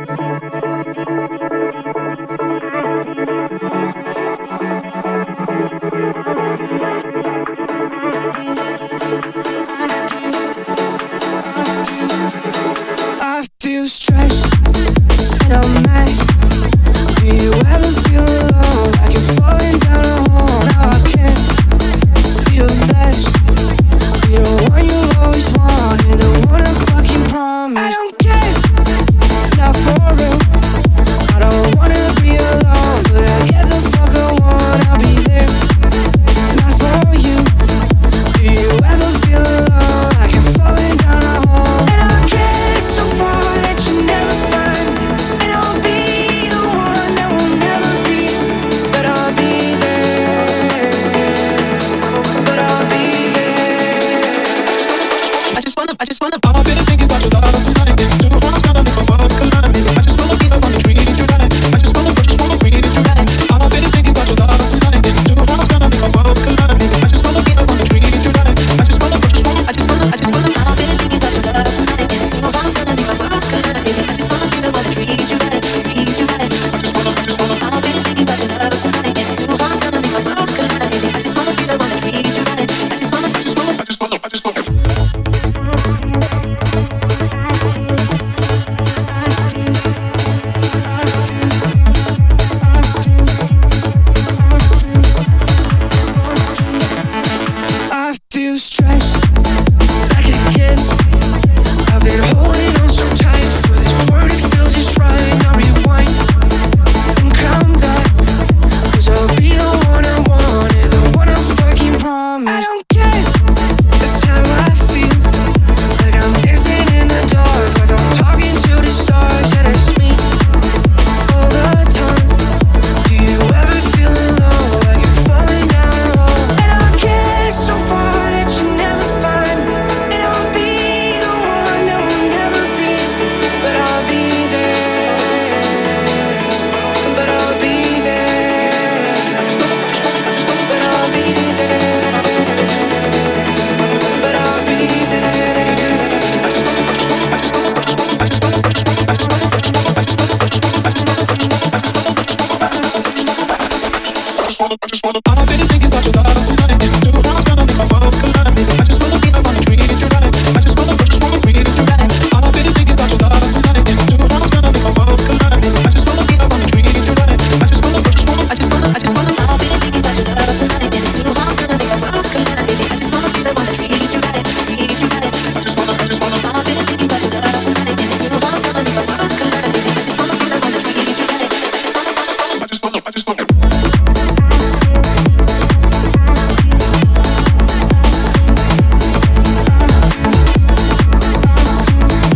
I feel stressed and I'm mad. Do you ever feel alone, like you're falling down a hole? Now I can't be the best, be the one you always wanted, the one I fucking promised. I don't care, not for real. I don't wanna be alone, but I get the fuck I want. I'll be there, not for you. Do you ever feel alone, like you're falling down a hole? And I get so far that you never find me, and I'll be the one that will never be free. But I'll be there, but I'll be there. I just wanna I've been thinking about your love tonight. Two hearts gonna make a world collide. I just wanna be the one to treat you right. I just wanna treat you right. I've been thinking about your love tonight. Two hearts gonna make a world collide. I just wanna be the one to treat you right. I just wanna. I've been thinking about your love tonight. Two hearts gonna make a world collide. I just wanna be the one to treat you right. I just wanna. I've been thinking about your love tonight. Two hearts gonna make a world collide. I just wanna be the one to treat you right. I just wanna. I feel stressed like a kid. I've been holding on so tight for this word to feel just right. Now rewind and come back, 'cause I'll be the one I wanted, the one I fucking promised. I don't care, that's how I feel. Like I'm dancing in the dark, like I'm talking to the stars, and it's me all the time. Do you ever feel alone, like you're falling down a hole? And I get so far that you never find me, and I'll be the one that will never be free. But I'll be there, but I'll be there, but I'll be there, but I'll be there. I've been thinking about your love tonight. Two hearts gonna make a world collide. I just wanna be the one to treat you right. I just wanna treat you right. I've been thinking about your love tonight. Two hearts gonna make a world collide. I just wanna be the one to treat you right. I just wanna. I've been thinking about your love tonight. Two hearts gonna make a world collide. I just wanna be the one to treat you right. I just wanna. I've been thinking about your love tonight. Two hearts gonna make a world collide. I just wanna be the one to treat you right. I just wanna.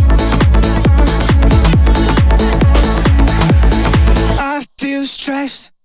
I feel stressed